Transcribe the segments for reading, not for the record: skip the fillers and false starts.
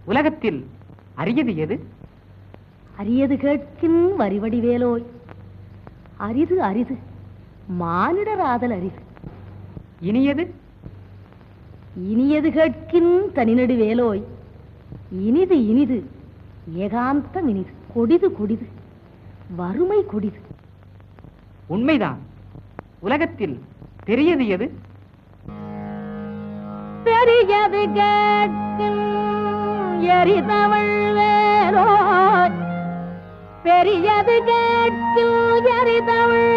உலகத்தில் அரியது எது? அரியது கேட்கின் வரிவடிவேலோய், அரிது அரிது மானிடர் ஆதல் அரிது. இனியது? இனியது கேட்கின் தனிநடு வேலோய், இனிது இனிது ஏகாந்தம் இனிது, கொடிது கொடிது வறுமை கொடிது. உண்மைதான். உலகத்தில் பெரியது எது? பெரியது கேட்கும் எரிதவள் வேலோய், பெரியது கேட்கும் எரிதவள்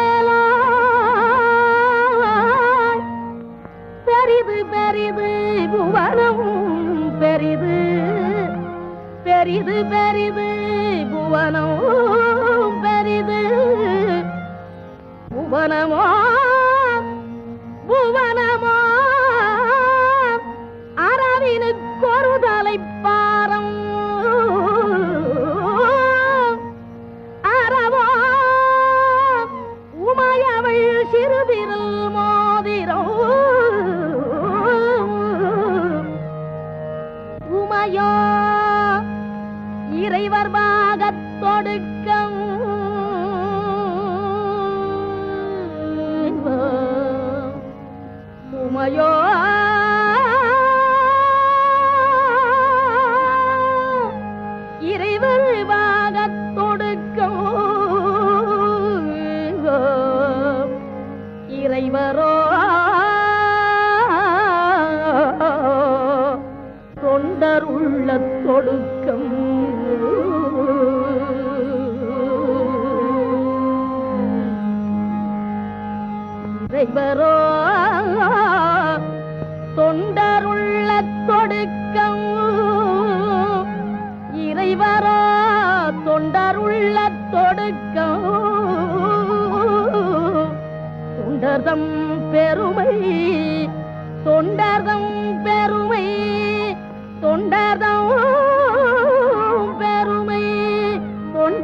வேலோய், பெரிது பெரிது புவனம் பெரிது, பெரிது பெரிது புவனம் பெரிது, புவனமோ புவனமோ அரவினுக்கொரு தலைப்பாரம், அறவோ உமையவள் சிறுபிரல் மோதிரம், உமையோ இறைவர் பாகத் தொடுக்கம், உமையோ இறைவர் பாகத் தொடுக்கம், இறைவரோ தொண்டர் உள்ள தொடுக்கம், இறைவரோ தொண்டருள்ள தொடுக்கம், இறைவரோ தொண்டருள்ள தொடுக்கம், தொண்டர்தம் பெருமை, தொண்டர்தம் பெருமை, தொண்டர்தம் பெருமை,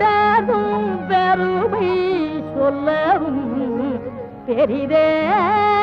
தொண்டர்தம் பெருமை சொல்லவும் பெரிதே.